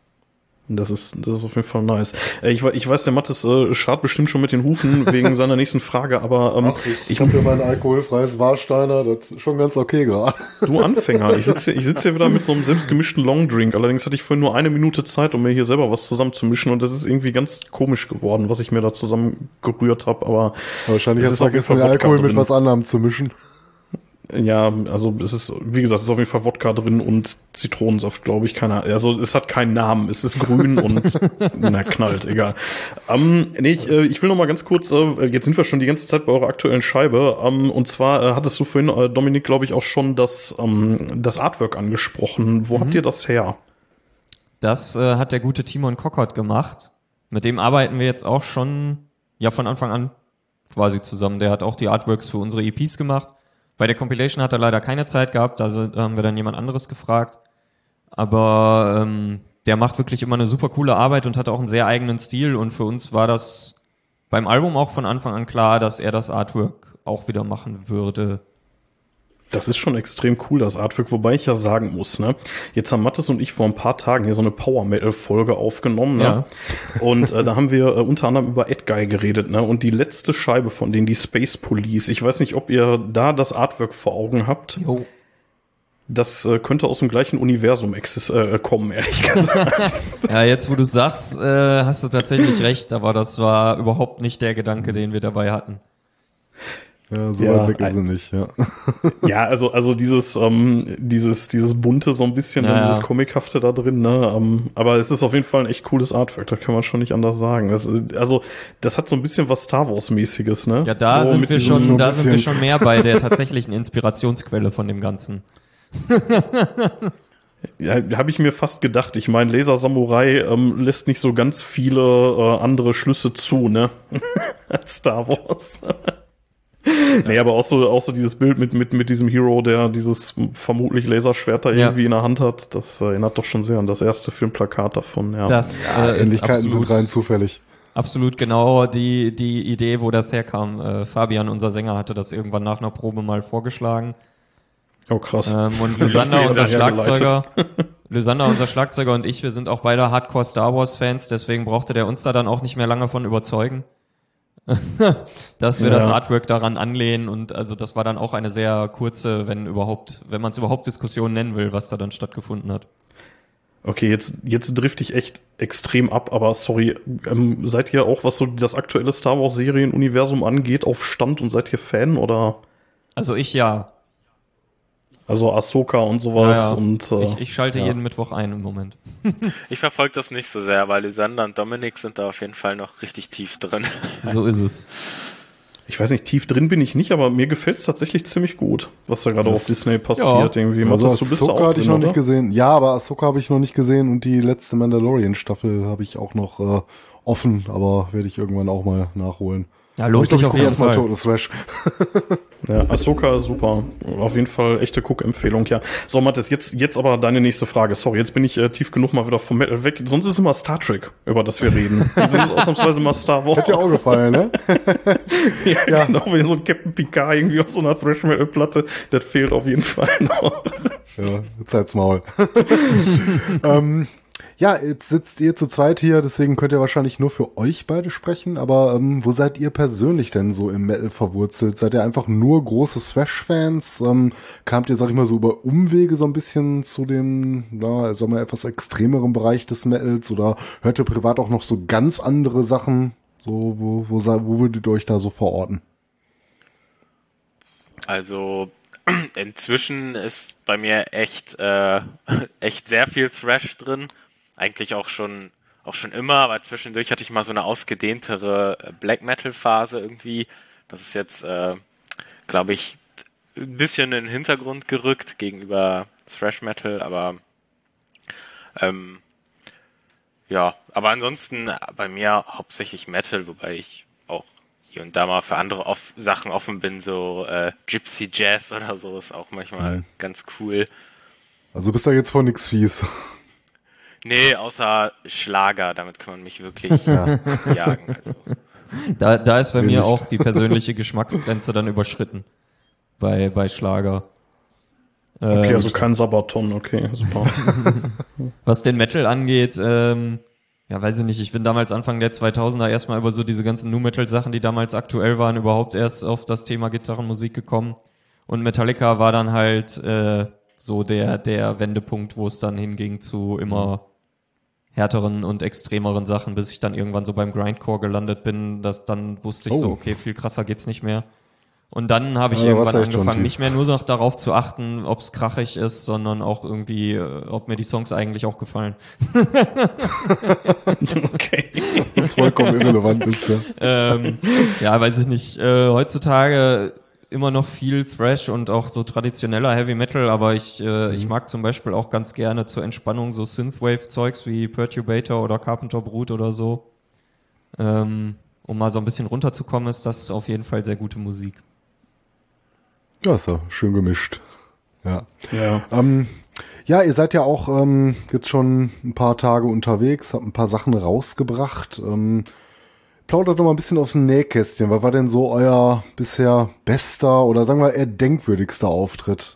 [SPEAKER 2] Das ist, das ist auf jeden Fall nice. Ich, ich weiß, der Mattes äh, schart bestimmt schon mit den Hufen wegen seiner nächsten Frage, aber ähm,
[SPEAKER 3] Ach, ich, ich habe hier mein alkoholfreies Warsteiner, das ist schon ganz okay gerade.
[SPEAKER 2] Du Anfänger, ich sitze ich sitz hier wieder mit so einem selbstgemischten Longdrink, allerdings hatte ich vorhin nur eine Minute Zeit, um mir hier selber was zusammenzumischen und das ist irgendwie ganz komisch geworden, was ich mir da zusammengerührt habe, aber
[SPEAKER 3] wahrscheinlich hast du vergessen, den Alkohol mit was anderem zu mischen.
[SPEAKER 2] Ja, also es ist, wie gesagt, es ist auf jeden Fall Wodka drin und Zitronensaft, glaube ich, keine Ahnung. Also es hat keinen Namen, es ist grün und na, knallt, egal. Ähm, nee, ich, äh, ich will noch mal ganz kurz, äh, jetzt sind wir schon die ganze Zeit bei eurer aktuellen Scheibe, ähm, und zwar äh, hattest du vorhin, äh, Dominik, glaube ich, auch schon das, ähm, das Artwork angesprochen. Wo mhm. habt ihr das her?
[SPEAKER 5] Das äh, hat der gute Timon Cockert gemacht. Mit dem arbeiten wir jetzt auch schon, ja, von Anfang an quasi zusammen. Der hat auch die Artworks für unsere E Ps gemacht. Bei der Compilation hat er leider keine Zeit gehabt, also haben wir dann jemand anderes gefragt. Aber ähm, der macht wirklich immer eine super coole Arbeit und hat auch einen sehr eigenen Stil. Und für uns war das beim Album auch von Anfang an klar, dass er das Artwork auch wieder machen würde.
[SPEAKER 2] Das ist schon extrem cool, das Artwork, wobei ich ja sagen muss, ne, jetzt haben Mattes und ich vor ein paar Tagen hier so eine Power-Metal-Folge aufgenommen, ne, ja. Und äh, da haben wir äh, unter anderem über Edguy geredet, ne, und die letzte Scheibe von denen, die Space Police, ich weiß nicht, ob ihr da das Artwork vor Augen habt. Jo. Das äh, könnte aus dem gleichen Universum exis- äh, kommen, ehrlich gesagt.
[SPEAKER 5] Ja, jetzt wo du sagst, äh, hast du tatsächlich recht, aber das war überhaupt nicht der Gedanke, den wir dabei hatten.
[SPEAKER 3] Ja, so ja, weit weg ist sie nicht, ja.
[SPEAKER 2] Ja, also, also dieses, ähm, dieses, dieses bunte so ein bisschen, ja, dann dieses Comichafte da drin, ne, ähm, aber es ist auf jeden Fall ein echt cooles Artwork, da kann man schon nicht anders sagen. Das, also, das hat so ein bisschen was Star Wars-mäßiges, ne?
[SPEAKER 5] Ja, da
[SPEAKER 2] so
[SPEAKER 5] sind wir schon, so da sind wir schon mehr bei der tatsächlichen Inspirationsquelle von dem Ganzen.
[SPEAKER 2] Ja, habe ich mir fast gedacht. Ich meine, Laser Samurai ähm, lässt nicht so ganz viele äh, andere Schlüsse zu, ne? Als Star Wars. Nee, aber auch so, auch so dieses Bild mit, mit, mit diesem Hero, der dieses vermutlich Laserschwert da irgendwie ja. in der Hand hat, das erinnert doch schon sehr an das erste Filmplakat davon, ja.
[SPEAKER 5] Das
[SPEAKER 3] ja,
[SPEAKER 5] äh, ist
[SPEAKER 3] Ähnlichkeiten sind rein zufällig.
[SPEAKER 5] absolut genau die, die Idee, wo das herkam. Äh, Fabian, unser Sänger, hatte das irgendwann nach einer Probe mal vorgeschlagen.
[SPEAKER 2] Oh, krass.
[SPEAKER 5] Ähm, und Lysander, unser Schlagzeuger, Lysander, unser Schlagzeuger und ich, wir sind auch beide Hardcore Star Wars Fans, deswegen brauchte der uns da dann auch nicht mehr lange von überzeugen, dass wir ja. das Artwork daran anlehnen, und also das war dann auch eine sehr kurze, wenn überhaupt, wenn man es überhaupt Diskussion nennen will, was da dann stattgefunden hat.
[SPEAKER 2] Okay, jetzt, jetzt drifte ich echt extrem ab, aber sorry, ähm, seid ihr auch, was so das aktuelle Star Wars Serienuniversum angeht, auf Stand und seid ihr Fan, oder?
[SPEAKER 5] Also ich ja.
[SPEAKER 2] Also Ahsoka und sowas.
[SPEAKER 5] Ja, ja.
[SPEAKER 2] Und äh,
[SPEAKER 5] ich, ich schalte
[SPEAKER 2] ja.
[SPEAKER 5] jeden Mittwoch ein im Moment.
[SPEAKER 4] Ich verfolge das nicht so sehr, weil Lysander und Dominik sind da auf jeden Fall noch richtig tief drin.
[SPEAKER 5] So ist es.
[SPEAKER 2] Ich weiß nicht, tief drin bin ich nicht, aber mir gefällt es tatsächlich ziemlich gut, was da gerade auf Disney passiert. Ja. Irgendwie.
[SPEAKER 3] Also
[SPEAKER 2] Matthias,
[SPEAKER 3] Ahsoka hatte ich noch oder? nicht gesehen. Ja, aber Ahsoka habe ich noch nicht gesehen und die letzte Mandalorian-Staffel habe ich auch noch äh, offen, aber werde ich irgendwann auch mal nachholen.
[SPEAKER 5] Ja, lohnt sich auf jeden Fall.
[SPEAKER 3] Totes Thrash.
[SPEAKER 2] Ja, Ahsoka, super. Auf jeden Fall echte Guck-Empfehlung, ja. So, Mathis, jetzt, jetzt aber deine nächste Frage. Sorry, jetzt bin ich äh, tief genug mal wieder vom Metal weg. Sonst ist es immer Star Trek, über das wir reden. Jetzt ist es ausnahmsweise mal Star Wars.
[SPEAKER 3] Hat dir auch gefallen, ne?
[SPEAKER 2] ja, ja, genau, wie so ein Captain Picard irgendwie auf so einer Thrash-Metal-Platte. Das fehlt auf jeden Fall noch.
[SPEAKER 3] Ja, jetzt halt's Maul. ähm, Ja, jetzt sitzt ihr zu zweit hier, deswegen könnt ihr wahrscheinlich nur für euch beide sprechen, aber ähm, wo seid ihr persönlich denn so im Metal verwurzelt? Seid ihr einfach nur große Thrash-Fans? Ähm, kamt ihr, sag ich mal, so über Umwege so ein bisschen zu dem, na, sagen wir, etwas extremeren Bereich des Metals, oder hört ihr privat auch noch so ganz andere Sachen? So, wo, wo, wo würdet ihr euch da so verorten?
[SPEAKER 4] Also inzwischen ist bei mir echt, äh, echt sehr viel Thrash drin. Eigentlich auch schon, auch schon immer, aber zwischendurch hatte ich mal so eine ausgedehntere Black Metal Phase irgendwie. Das ist jetzt, äh, glaube ich, ein bisschen in den Hintergrund gerückt gegenüber Thrash Metal, aber ähm, ja, aber ansonsten bei mir hauptsächlich Metal, wobei ich auch hier und da mal für andere off- Sachen offen bin, so äh, Gypsy Jazz oder so ist auch manchmal mhm. ganz cool.
[SPEAKER 3] Also bist du jetzt vor nix fies.
[SPEAKER 4] Nee, außer Schlager, damit kann man mich wirklich ja. jagen. Also.
[SPEAKER 5] Da, da ist bei Will mir nicht. auch die persönliche Geschmacksgrenze dann überschritten. Bei, bei Schlager.
[SPEAKER 2] Okay, ähm, also kein Sabaton, okay, super.
[SPEAKER 5] Was den Metal angeht, ähm, ja, weiß ich nicht, ich bin damals Anfang der zweitausender erstmal über so diese ganzen Nu-Metal-Sachen, die damals aktuell waren, überhaupt erst auf das Thema Gitarrenmusik gekommen. Und Metallica war dann halt äh, so der, der Wendepunkt, wo es dann hinging zu immer härteren und extremeren Sachen, bis ich dann irgendwann so beim Grindcore gelandet bin, dass dann wusste ich oh. so, okay, viel krasser geht's nicht mehr. Und dann habe ich ja, irgendwann angefangen, nicht mehr nur noch darauf zu achten, ob es krachig ist, sondern auch irgendwie, ob mir die Songs eigentlich auch gefallen.
[SPEAKER 2] Okay.
[SPEAKER 3] Was vollkommen irrelevant ist, ja.
[SPEAKER 5] ähm, ja, weiß ich nicht. Äh, heutzutage immer noch viel Thrash und auch so traditioneller Heavy Metal, aber ich, äh, mhm. ich mag zum Beispiel auch ganz gerne zur Entspannung so Synthwave-Zeugs wie Perturbator oder Carpenter Brut oder so. Ähm, um mal so ein bisschen runterzukommen, ist das auf jeden Fall sehr gute Musik.
[SPEAKER 3] Ja, ist ja schön gemischt. Ja.
[SPEAKER 2] Ja.
[SPEAKER 3] Ähm, ja, ihr seid ja auch ähm, jetzt schon ein paar Tage unterwegs, habt ein paar Sachen rausgebracht. Ähm, plaudert doch mal ein bisschen aufs Nähkästchen. Was war denn so euer bisher bester oder sagen wir eher denkwürdigster Auftritt?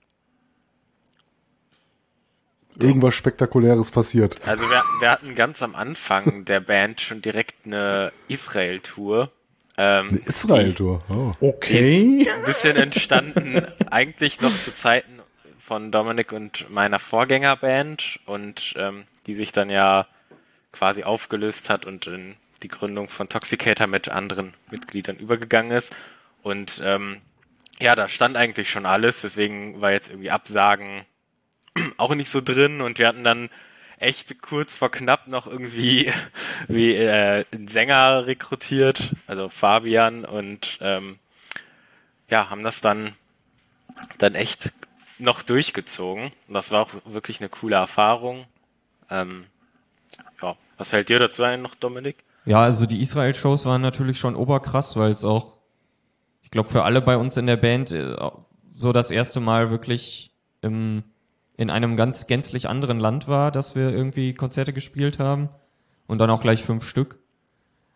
[SPEAKER 3] Irgendwas Spektakuläres passiert.
[SPEAKER 4] Also wir, wir hatten ganz am Anfang der Band schon direkt eine Israel-Tour. Ähm,
[SPEAKER 3] eine Israel-Tour? Oh.
[SPEAKER 2] Okay.
[SPEAKER 4] Ist ein bisschen entstanden, eigentlich noch zu Zeiten von Dominik und meiner Vorgängerband und ähm, die sich dann ja quasi aufgelöst hat und in die Gründung von Toxicator mit anderen Mitgliedern übergegangen ist. Und ähm, ja, da stand eigentlich schon alles, deswegen war jetzt irgendwie Absagen auch nicht so drin und wir hatten dann echt kurz vor knapp noch irgendwie wie äh, einen Sänger rekrutiert, also Fabian, und ähm, ja, haben das dann dann echt noch durchgezogen. Und das war auch wirklich eine coole Erfahrung. Ähm, ja, was fällt dir dazu ein noch, Dominik?
[SPEAKER 5] Ja, also die Israel-Shows waren natürlich schon oberkrass, weil es auch, ich glaube, für alle bei uns in der Band äh, so das erste Mal wirklich im, in einem ganz gänzlich anderen Land war, dass wir irgendwie Konzerte gespielt haben und dann auch gleich fünf Stück.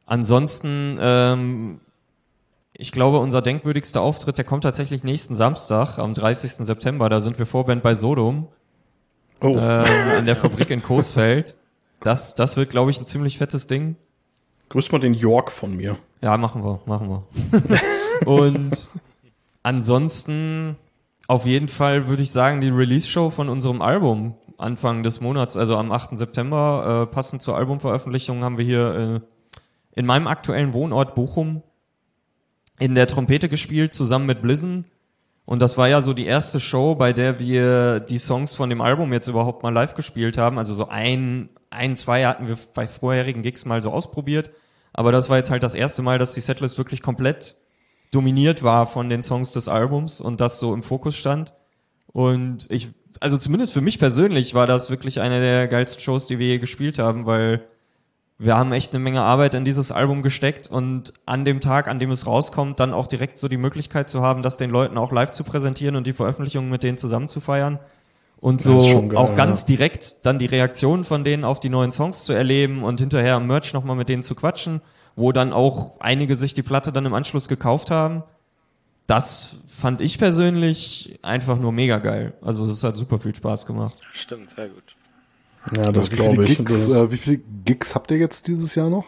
[SPEAKER 5] ansonsten, ähm, ich glaube, unser denkwürdigster Auftritt, der kommt tatsächlich nächsten Samstag, am dreißigsten September. Da sind wir Vorband bei Sodom. Oh. Ähm, an der Fabrik in Coesfeld. Das, das wird, glaube ich, ein ziemlich fettes Ding.
[SPEAKER 2] Grüß mal den York von mir.
[SPEAKER 5] Ja, machen wir, machen wir. Und ansonsten auf jeden Fall würde ich sagen, die Release-Show von unserem Album Anfang des Monats, also am achten September, äh, passend zur Albumveröffentlichung, haben wir hier äh, in meinem aktuellen Wohnort Bochum in der Trompete gespielt, zusammen mit Blizzard. Und das war ja so die erste Show, bei der wir die Songs von dem Album jetzt überhaupt mal live gespielt haben. Also so ein, ein, zwei hatten wir bei vorherigen Gigs mal so ausprobiert. Aber das war jetzt halt das erste Mal, dass die Setlist wirklich komplett dominiert war von den Songs des Albums und das so im Fokus stand. Und ich, also zumindest für mich persönlich war das wirklich eine der geilsten Shows, die wir je gespielt haben, weil wir haben echt eine Menge Arbeit in dieses Album gesteckt und an dem Tag, an dem es rauskommt, dann auch direkt so die Möglichkeit zu haben, das den Leuten auch live zu präsentieren und die Veröffentlichung mit denen zusammen zu feiern. Und so geil, auch ganz ja. direkt dann die Reaktion von denen auf die neuen Songs zu erleben und hinterher am Merch nochmal mit denen zu quatschen, wo dann auch einige sich die Platte dann im Anschluss gekauft haben. Das fand ich persönlich einfach nur mega geil. Also es hat super viel Spaß gemacht.
[SPEAKER 4] Stimmt, sehr gut.
[SPEAKER 2] Ja, das glaube ich.
[SPEAKER 3] Gigs, äh, wie viele Gigs habt ihr jetzt dieses Jahr noch?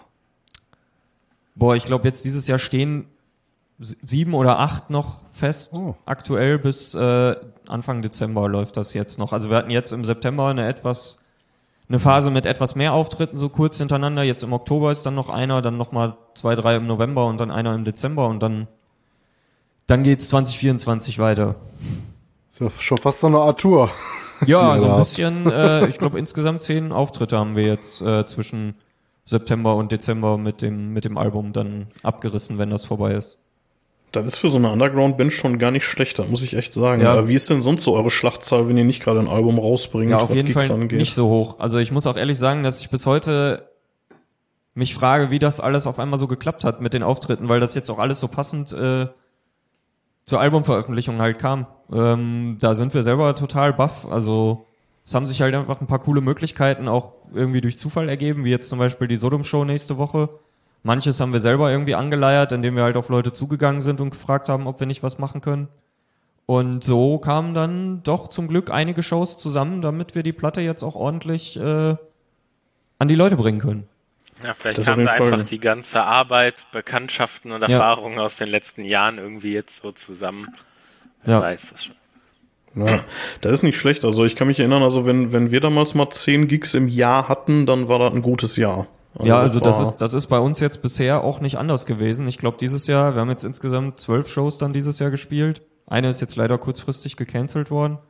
[SPEAKER 5] Boah, ich glaube jetzt dieses Jahr stehen sieben oder acht noch fest. Oh. Aktuell bis äh, Anfang Dezember läuft das jetzt noch. Also wir hatten jetzt im September eine etwas eine Phase mit etwas mehr Auftritten, so kurz hintereinander. Jetzt im Oktober ist dann noch einer, dann nochmal zwei, drei im November und dann einer im Dezember und dann dann geht's zwanzig vierundzwanzig weiter.
[SPEAKER 3] Ist ja schon fast so eine Art Tour.
[SPEAKER 5] Ja, so ein bisschen, äh, ich glaube insgesamt zehn Auftritte haben wir jetzt äh, zwischen September und Dezember mit dem mit dem Album dann abgerissen, wenn das vorbei ist.
[SPEAKER 2] Das ist für so eine Underground-Band schon gar nicht schlecht, muss ich echt sagen.
[SPEAKER 5] Ja.
[SPEAKER 2] Aber wie ist denn sonst so eure Schlachtzahl, wenn ihr nicht gerade ein Album rausbringt?
[SPEAKER 5] Ja, auf jeden
[SPEAKER 2] Gigs
[SPEAKER 5] Fall
[SPEAKER 2] angeht?
[SPEAKER 5] Nicht so hoch. Also ich muss auch ehrlich sagen, dass ich bis heute mich frage, wie das alles auf einmal so geklappt hat mit den Auftritten, weil das jetzt auch alles so passend äh, zur Albumveröffentlichung halt kam. Ähm, da sind wir selber total baff. Also es haben sich halt einfach ein paar coole Möglichkeiten auch irgendwie durch Zufall ergeben, wie jetzt zum Beispiel die Sodom-Show nächste Woche. Manches haben wir selber irgendwie angeleiert, indem wir halt auf Leute zugegangen sind und gefragt haben, ob wir nicht was machen können. Und so kamen dann doch zum Glück einige Shows zusammen, damit wir die Platte jetzt auch ordentlich äh, an die Leute bringen können.
[SPEAKER 4] Ja, vielleicht kam da einfach die ganze Arbeit, Bekanntschaften und Erfahrungen ja. aus den letzten Jahren irgendwie jetzt so zusammen. Wer
[SPEAKER 5] ja.
[SPEAKER 4] weiß das schon.
[SPEAKER 2] Ja, das ist nicht schlecht. Also ich kann mich erinnern, also wenn, wenn wir damals mal zehn Gigs im Jahr hatten, dann war das ein gutes Jahr.
[SPEAKER 5] Also ja, also das, das ist das ist bei uns jetzt bisher auch nicht anders gewesen. Ich glaube dieses Jahr, wir haben jetzt insgesamt zwölf Shows dann dieses Jahr gespielt. Eine ist jetzt leider kurzfristig gecancelt worden.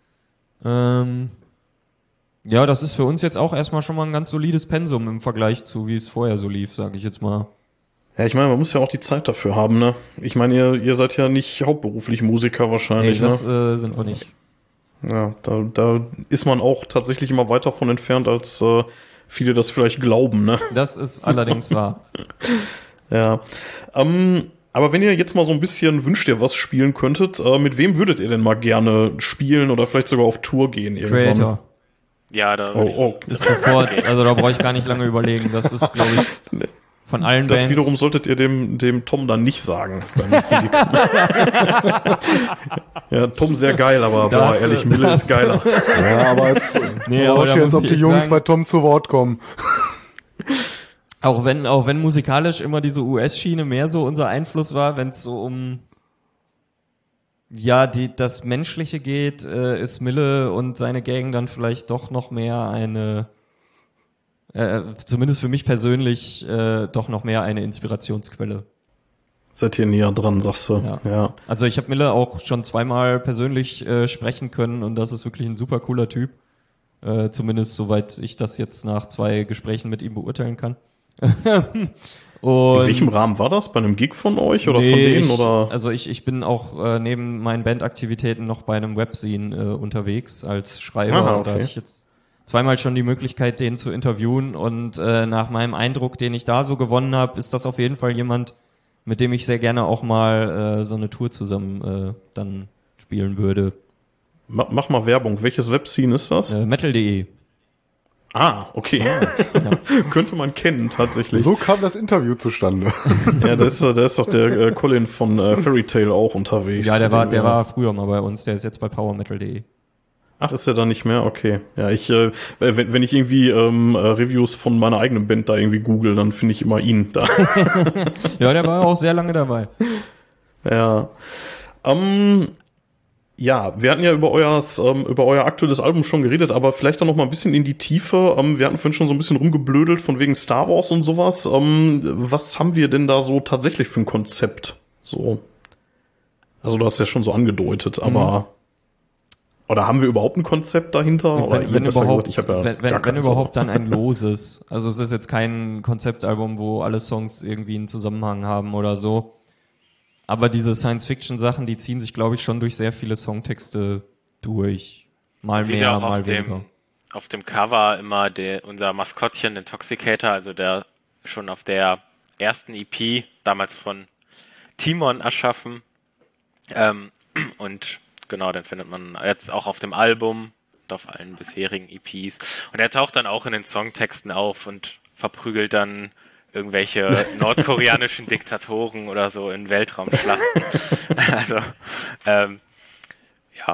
[SPEAKER 5] Ähm, ja, das ist für uns jetzt auch erstmal schon mal ein ganz solides Pensum im Vergleich zu, wie es vorher so lief, sage ich jetzt mal.
[SPEAKER 2] Ja, ich meine, man muss ja auch die Zeit dafür haben, ne? Ich meine, ihr, ihr seid ja nicht hauptberuflich Musiker wahrscheinlich,
[SPEAKER 5] nee, das,
[SPEAKER 2] ne?
[SPEAKER 5] Das äh, sind wir nicht.
[SPEAKER 2] Ja, da, da ist man auch tatsächlich immer weit davon entfernt, als äh, viele das vielleicht glauben, ne?
[SPEAKER 5] Das ist allerdings wahr.
[SPEAKER 2] Ja. Ähm, aber wenn ihr jetzt mal so ein bisschen wünscht ihr was spielen könntet, äh, mit wem würdet ihr denn mal gerne spielen oder vielleicht sogar auf Tour gehen irgendwann?
[SPEAKER 5] Creator.
[SPEAKER 4] Ja, da
[SPEAKER 2] oh, oh.
[SPEAKER 5] ist sofort, also da brauche ich gar nicht lange überlegen. Das ist, glaube ich, von allen
[SPEAKER 2] das
[SPEAKER 5] Bands.
[SPEAKER 2] Das wiederum solltet ihr dem, dem Tom dann nicht sagen. Dann müssen die ja, Tom sehr geil, aber das, boah, ehrlich, Mille ist geiler.
[SPEAKER 3] Ja, aber jetzt,
[SPEAKER 5] nee,
[SPEAKER 3] aber
[SPEAKER 5] aber
[SPEAKER 3] jetzt ob die Jungs sagen, bei Tom zu Wort kommen.
[SPEAKER 5] Auch wenn, auch wenn musikalisch immer diese U S-Schiene mehr so unser Einfluss war, wenn es so um ja, die, das Menschliche geht, äh, ist Mille und seine Gang dann vielleicht doch noch mehr eine, äh, zumindest für mich persönlich, äh, doch noch mehr eine Inspirationsquelle.
[SPEAKER 2] Seid ihr näher dran, sagst du?
[SPEAKER 5] Ja.
[SPEAKER 2] ja.
[SPEAKER 5] Also ich habe Mille auch schon zweimal persönlich äh, sprechen können und das ist wirklich ein super cooler Typ. Äh, zumindest soweit ich das jetzt nach zwei Gesprächen mit ihm beurteilen kann.
[SPEAKER 2] Und in welchem Rahmen war das? Bei einem Gig von euch oder
[SPEAKER 5] nee,
[SPEAKER 2] von denen?
[SPEAKER 5] Ich,
[SPEAKER 2] oder?
[SPEAKER 5] Also ich, ich bin auch äh, neben meinen Bandaktivitäten noch bei einem Webzine äh, unterwegs als Schreiber.
[SPEAKER 2] Aha, okay.
[SPEAKER 5] Und da hatte ich jetzt zweimal schon die Möglichkeit, den zu interviewen. Und äh, nach meinem Eindruck, den ich da so gewonnen habe, ist das auf jeden Fall jemand, mit dem ich sehr gerne auch mal äh, so eine Tour zusammen äh, dann spielen würde.
[SPEAKER 2] Mach, mach mal Werbung. Welches Webzine ist das?
[SPEAKER 5] Äh, metal punkt de
[SPEAKER 2] Ah, okay. Ja. Könnte man kennen, tatsächlich.
[SPEAKER 3] So kam das Interview zustande.
[SPEAKER 2] Ja, da ist, da ist doch der äh, Colin von äh, Fairy Tail auch unterwegs.
[SPEAKER 5] Ja, der war, der war früher mal bei uns, der ist jetzt bei power metal punkt de.
[SPEAKER 2] Ach, ist er da nicht mehr? Okay. Ja, ich, äh, wenn, wenn ich irgendwie ähm, Reviews von meiner eigenen Band da irgendwie google, dann finde ich immer ihn da.
[SPEAKER 5] Ja, der war auch sehr lange dabei.
[SPEAKER 2] Ja. Ähm, ja, wir hatten ja über euer, ähm, über euer aktuelles Album schon geredet, aber vielleicht dann noch mal ein bisschen in die Tiefe. Ähm, wir hatten vorhin schon so ein bisschen rumgeblödelt von wegen Star Wars und sowas. Ähm, was haben wir denn da so tatsächlich für ein Konzept? So. Also du hast ja schon so angedeutet, aber... Mhm. Oder haben wir überhaupt ein Konzept dahinter?
[SPEAKER 5] Wenn,
[SPEAKER 2] oder
[SPEAKER 5] wenn überhaupt,
[SPEAKER 2] gesagt, ich ja
[SPEAKER 5] wenn, wenn, wenn überhaupt dann ein loses. Also es ist jetzt kein Konzeptalbum, wo alle Songs irgendwie einen Zusammenhang haben oder so. Aber diese Science-Fiction-Sachen, die ziehen sich, glaube ich, schon durch sehr viele Songtexte durch. Mal
[SPEAKER 4] Sieht
[SPEAKER 5] mehr,
[SPEAKER 4] ja auch
[SPEAKER 5] mal
[SPEAKER 4] auf
[SPEAKER 5] weniger.
[SPEAKER 4] Dem, auf dem Cover immer der, unser Maskottchen, den Toxicator, also der schon auf der ersten E P, damals von Timon erschaffen. Ähm, und genau, den findet man jetzt auch auf dem Album und auf allen bisherigen E Ps. Und er taucht dann auch in den Songtexten auf und verprügelt dann irgendwelche nordkoreanischen Diktatoren oder so in Weltraumschlachten. Also, ähm, ja.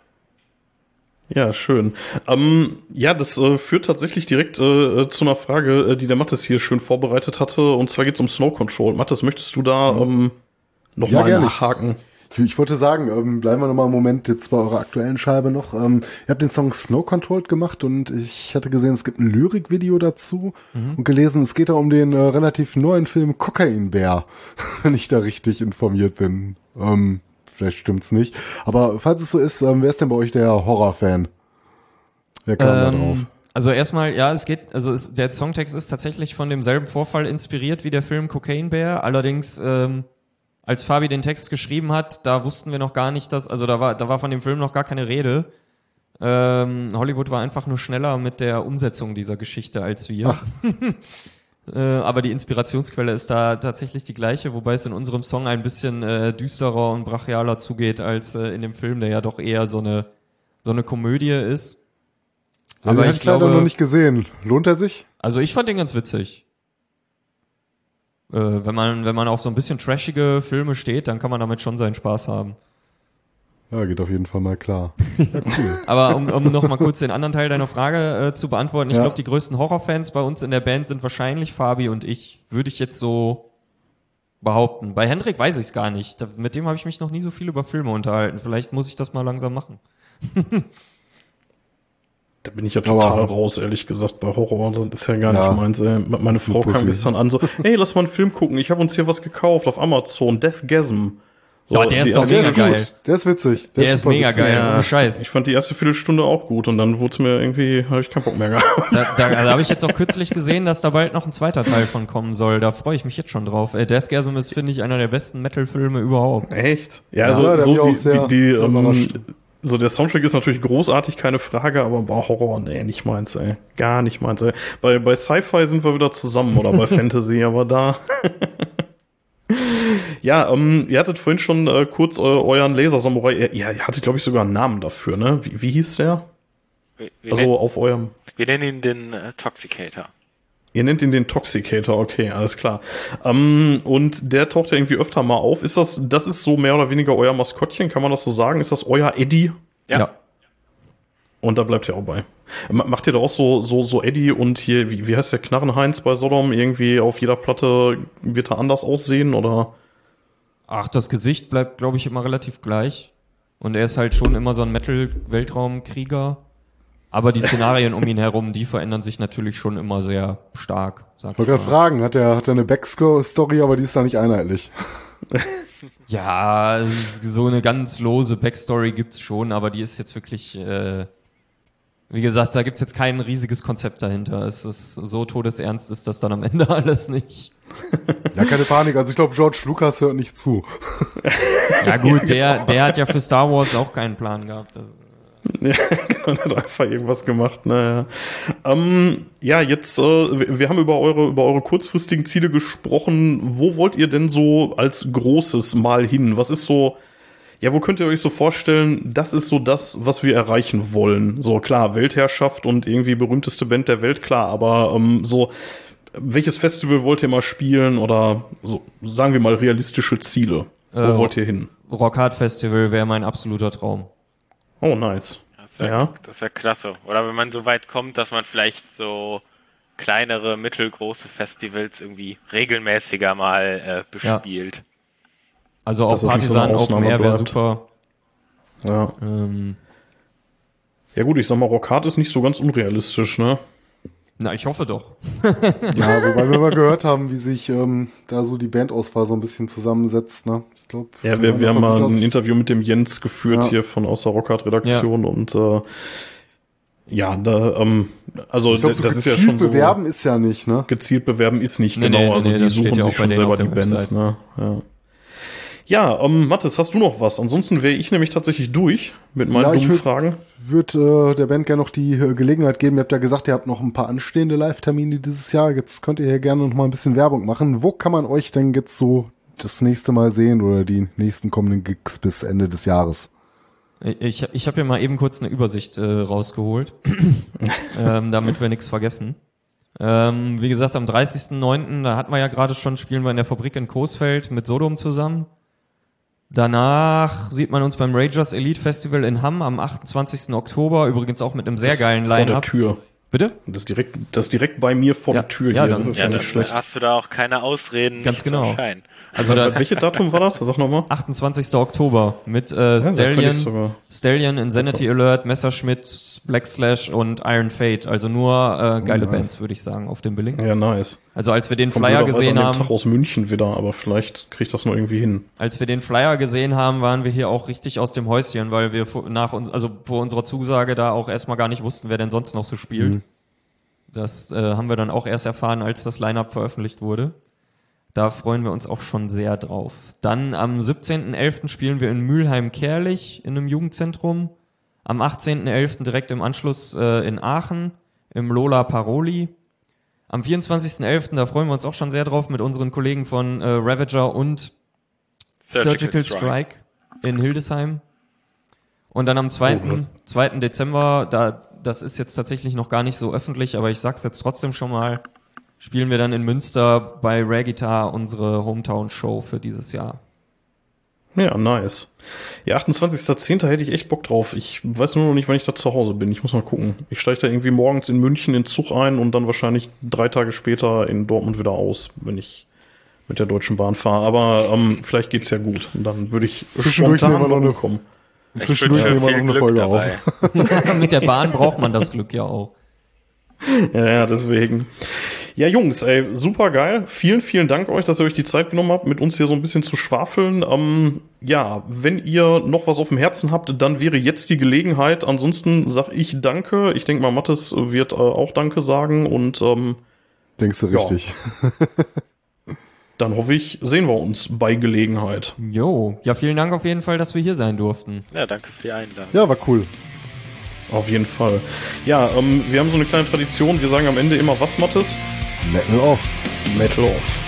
[SPEAKER 2] Ja, schön. Ähm, ja, das äh, führt tatsächlich direkt äh, zu einer Frage, äh, die der Mathis hier schön vorbereitet hatte. Und zwar geht es um Snow Control. Mathis, möchtest du da ähm, nochmal
[SPEAKER 3] ja,
[SPEAKER 2] nachhaken?
[SPEAKER 3] Ich, ich wollte sagen, ähm, bleiben wir nochmal einen Moment jetzt bei eurer aktuellen Scheibe noch. Ähm, ihr habt den Song Snow Controlled gemacht und ich hatte gesehen, es gibt ein Lyrikvideo dazu mhm. und gelesen, es geht da um den äh, relativ neuen Film Cocaine Bear, wenn ich da richtig informiert bin. Ähm, vielleicht stimmt's nicht. Aber falls es so ist, ähm, wer ist denn bei euch der Horrorfan? Wer kam ähm, da drauf?
[SPEAKER 5] Also erstmal, ja, es geht, also es, der Songtext ist tatsächlich von demselben Vorfall inspiriert wie der Film Cocaine Bear, allerdings ähm, als Fabi den Text geschrieben hat, da wussten wir noch gar nicht, dass, also da war, da war von dem Film noch gar keine Rede. Ähm, Hollywood war einfach nur schneller mit der Umsetzung dieser Geschichte als wir. äh, aber die Inspirationsquelle ist da tatsächlich die gleiche, wobei es in unserem Song ein bisschen äh, düsterer und brachialer zugeht als äh, in dem Film, der ja doch eher so eine, so eine Komödie ist.
[SPEAKER 3] Ja, aber den ich glaube, leider noch nicht gesehen. Lohnt er sich?
[SPEAKER 5] Also ich fand den ganz witzig. Äh, wenn man, wenn man auf so ein bisschen trashige Filme steht, dann kann man damit schon seinen Spaß haben.
[SPEAKER 3] Ja, geht auf jeden Fall mal klar. Ja, cool.
[SPEAKER 5] Aber um, um noch mal kurz den anderen Teil deiner Frage äh, zu beantworten, ich
[SPEAKER 3] ja.
[SPEAKER 5] glaube, die größten Horrorfans bei uns in der Band sind wahrscheinlich Fabi und ich, würde ich jetzt so behaupten. Bei Hendrik weiß ich es gar nicht. Da, mit dem habe ich mich noch nie so viel über Filme unterhalten. Vielleicht muss ich das mal langsam machen.
[SPEAKER 2] Da bin ich ja total aber raus, ehrlich gesagt, bei Horror. Das ist ja gar ja, nicht meins. Ey. Meine Frau kam gestern an so, hey, lass mal einen Film gucken. Ich habe uns hier was gekauft auf Amazon. Deathgasm. So,
[SPEAKER 5] oh, der ist doch mega geil.
[SPEAKER 3] Der ist witzig.
[SPEAKER 5] Der, der ist, ist mega witzig. geil.
[SPEAKER 2] Ja,
[SPEAKER 5] Scheiß.
[SPEAKER 2] Ich fand die erste Viertelstunde auch gut und dann wurde es mir irgendwie, habe ich keinen Bock mehr gehabt.
[SPEAKER 5] Da, da, da habe ich jetzt auch kürzlich gesehen, dass da bald noch ein zweiter Teil von kommen soll. Da freue ich mich jetzt schon drauf. Äh, Deathgasm ist, finde ich, einer der besten Metal-Filme überhaupt.
[SPEAKER 2] Echt? Ja, also ja, so die, sehr, die, die ähm, so der Soundtrack ist natürlich großartig, keine Frage, aber bei Horror, nee, nicht meins, ey. Gar nicht meins, ey. Bei, bei Sci-Fi sind wir wieder zusammen oder bei Fantasy, aber da. Ja, ähm, ihr hattet vorhin schon äh, kurz äh, euren Laser-Samurai, ihr, ihr hattet, glaube ich, sogar einen Namen dafür, ne? Wie, wie hieß der?
[SPEAKER 4] Wir, wir
[SPEAKER 2] also
[SPEAKER 4] nennen,
[SPEAKER 2] auf eurem...
[SPEAKER 4] Wir nennen ihn den äh, Toxicator.
[SPEAKER 2] Ihr nennt ihn den Toxicator, okay, alles klar. Ähm, und der taucht ja irgendwie öfter mal auf. Ist das, das ist so mehr oder weniger euer Maskottchen, kann man das so sagen? Ist das euer Eddie?
[SPEAKER 4] Ja. ja.
[SPEAKER 2] Und da bleibt ihr auch bei. Macht ihr da auch so, so, so Eddie und hier, wie, wie heißt der Knarrenheinz bei Sodom? Irgendwie auf jeder Platte wird er anders aussehen, oder?
[SPEAKER 5] Ach, das Gesicht bleibt, glaube ich, immer relativ gleich. Und er ist halt schon immer so ein Metal-Weltraumkrieger. Aber die Szenarien um ihn herum, die verändern sich natürlich schon immer sehr stark.
[SPEAKER 3] Ich wollte gerade fragen, hat er, hat er eine Backstory, aber die ist da nicht einheitlich.
[SPEAKER 5] Ja, so eine ganz lose Backstory gibt's schon, aber die ist jetzt wirklich, äh, wie gesagt, da gibt's jetzt kein riesiges Konzept dahinter. Es ist so todesernst ist das dann am Ende alles nicht.
[SPEAKER 3] Ja, keine Panik. Also ich glaube, George Lucas hört nicht zu.
[SPEAKER 5] Ja gut, der, der hat ja für Star Wars auch keinen Plan gehabt. Also.
[SPEAKER 2] Ja, genau, der hat einfach irgendwas gemacht. Naja. Ähm, ja, jetzt, äh, wir, wir haben über eure, über eure kurzfristigen Ziele gesprochen. Wo wollt ihr denn so als Großes mal hin? Was ist so, ja, wo könnt ihr euch so vorstellen, das ist so das, was wir erreichen wollen? So, klar, Weltherrschaft und irgendwie berühmteste Band der Welt, klar, aber ähm, so, welches Festival wollt ihr mal spielen oder so, sagen wir mal, realistische Ziele? Wo äh, wollt ihr hin?
[SPEAKER 5] Rockhard Festival wäre mein absoluter Traum.
[SPEAKER 2] Oh, nice.
[SPEAKER 4] Das wäre ja. wär klasse. Oder wenn man so weit kommt, dass man vielleicht so kleinere, mittelgroße Festivals irgendwie regelmäßiger mal äh, bespielt. Ja.
[SPEAKER 5] Also auch Partisan so Open Air wäre super.
[SPEAKER 2] Ja. Ähm. Ja gut, ich sag mal, Rockhard ist nicht so ganz unrealistisch, ne?
[SPEAKER 5] Na, ich hoffe doch.
[SPEAKER 3] Ja, wobei wir mal gehört haben, wie sich ähm, da so die Bandauswahl so ein bisschen zusammensetzt, ne? Ich glaube.
[SPEAKER 2] Ja, wir, wir haben mal ein Interview mit dem Jens geführt ja. hier von aus der Rockhard-Redaktion ja. und äh, ja, da, ähm, also
[SPEAKER 3] ich glaub, so das ist ja schon so. Gezielt bewerben ist ja nicht, ne?
[SPEAKER 2] Gezielt bewerben ist nicht, nee, genau. Nee, also nee, die suchen sich schon selber die Bands, ne? Ja. Ja, ähm, Mathis, hast du noch was? Ansonsten wäre ich nämlich tatsächlich durch mit meinen ja, dummen würd, Fragen.
[SPEAKER 3] Ich würde äh, der Band gerne noch die äh, Gelegenheit geben. Ihr habt ja gesagt, ihr habt noch ein paar anstehende Live-Termine dieses Jahr. Jetzt könnt ihr hier gerne noch mal ein bisschen Werbung machen. Wo kann man euch denn jetzt so das nächste Mal sehen oder die nächsten kommenden Gigs bis Ende des Jahres?
[SPEAKER 5] Ich, ich habe hier mal eben kurz eine Übersicht äh, rausgeholt, ähm, damit wir nichts vergessen. Ähm, wie gesagt, am dreißigsten neunten, da hatten wir ja gerade schon, spielen wir in der Fabrik in Coesfeld mit Sodom zusammen. Danach sieht man uns beim Ragers Elite Festival in Hamm am achtundzwanzigsten Oktober, übrigens auch mit einem sehr das geilen Line-Up.
[SPEAKER 2] Vor der Tür.
[SPEAKER 5] Bitte?
[SPEAKER 2] Das ist direkt, das ist direkt bei mir vor
[SPEAKER 5] ja.
[SPEAKER 2] der Tür
[SPEAKER 5] ja,
[SPEAKER 2] hier.
[SPEAKER 5] Dann,
[SPEAKER 2] das ist
[SPEAKER 4] ja,
[SPEAKER 2] ja
[SPEAKER 4] nicht
[SPEAKER 2] nicht schlecht.
[SPEAKER 4] Hast du da auch keine Ausreden?
[SPEAKER 5] Ganz genau.
[SPEAKER 2] Also da, welches Datum war das? Sag nochmal.
[SPEAKER 5] achtundzwanzigsten Oktober mit äh, ja, Stallion, Stallion, Insanity okay. Alert, Messerschmitt, Black Slash und Iron Fate. Also nur äh, geile oh, nice. Bands, würde ich sagen, auf dem Billing.
[SPEAKER 2] Ja, nice.
[SPEAKER 5] Also als wir den Kommt Flyer gesehen
[SPEAKER 2] an
[SPEAKER 5] haben...
[SPEAKER 2] dem Tag aus München wieder, aber vielleicht kriege ich das noch irgendwie hin.
[SPEAKER 5] Als wir den Flyer gesehen haben, waren wir hier auch richtig aus dem Häuschen, weil wir nach uns, also vor unserer Zusage da auch erstmal gar nicht wussten, wer denn sonst noch so spielt. Mhm. Das äh, haben wir dann auch erst erfahren, als das Line-Up veröffentlicht wurde. Da freuen wir uns auch schon sehr drauf. Dann am siebzehnten elften spielen wir in Mülheim-Kerlich in einem Jugendzentrum. Am achtzehnten elften direkt im Anschluss äh, in Aachen im Lola Paroli. Am vierundzwanzigsten elften da freuen wir uns auch schon sehr drauf mit unseren Kollegen von äh, Ravager und Surgical, Surgical Strike. Strike in Hildesheim. Und dann am zweiten Dezember, da das ist jetzt tatsächlich noch gar nicht so öffentlich, aber ich sag's jetzt trotzdem schon mal, spielen wir dann in Münster bei Rare Guitar unsere Hometown-Show für dieses Jahr.
[SPEAKER 2] Ja, nice. Ja, achtundzwanzigsten zehnten hätte ich echt Bock drauf. Ich weiß nur noch nicht, wann ich da zu Hause bin. Ich muss mal gucken. Ich steige da irgendwie morgens in München in den Zug ein und dann wahrscheinlich drei Tage später in Dortmund wieder aus, wenn ich mit der Deutschen Bahn fahre. Aber ähm, vielleicht geht's ja gut. Und dann würde ich spontan noch eine kommen.
[SPEAKER 3] Zwischendurch nehmen wir noch eine Folge dabei.
[SPEAKER 5] auf. Mit der Bahn braucht man das Glück ja auch.
[SPEAKER 2] Ja, ja, deswegen. Ja, Jungs, ey, super geil. Vielen, vielen Dank euch, dass ihr euch die Zeit genommen habt, mit uns hier so ein bisschen zu schwafeln. Ähm, ja, wenn ihr noch was auf dem Herzen habt, dann wäre jetzt die Gelegenheit. Ansonsten sag ich Danke. Ich denke mal, Mathis wird äh, auch Danke sagen und ähm,
[SPEAKER 3] denkst du richtig?
[SPEAKER 2] Ja. Dann hoffe ich, sehen wir uns bei Gelegenheit.
[SPEAKER 5] Jo, ja, vielen Dank auf jeden Fall, dass wir hier sein durften.
[SPEAKER 4] Ja, danke für die Einladung.
[SPEAKER 3] Ja, war cool.
[SPEAKER 2] Auf jeden Fall. Ja, ähm, wir haben so eine kleine Tradition. Wir sagen am Ende immer was, Mathis?
[SPEAKER 3] Metal off.
[SPEAKER 2] Metal off.